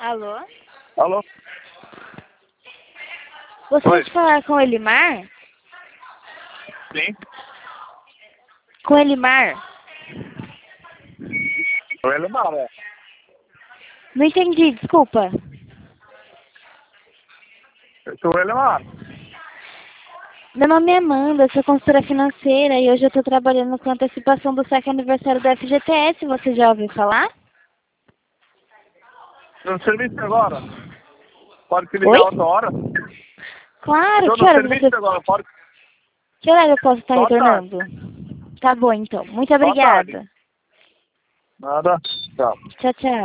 Alô? Alô? Gostaria de falar com o Elimar? Sim. Com o Elimar? O Elimar, é. Não entendi, desculpa. Eu sou o Elimar. Meu nome é Amanda, sou consultora financeira e hoje eu estou trabalhando com antecipação do saque aniversário do FGTS. Você já ouviu falar? No serviço agora? Pode te Oi? ligar outra hora? Claro, Estou que no horas serviço você... agora, pode... Que hora eu posso estar Só à tarde. retornando? Tá bom, então. Muito Só à tarde. obrigada. Nada. Tchau. Tchau, tchau.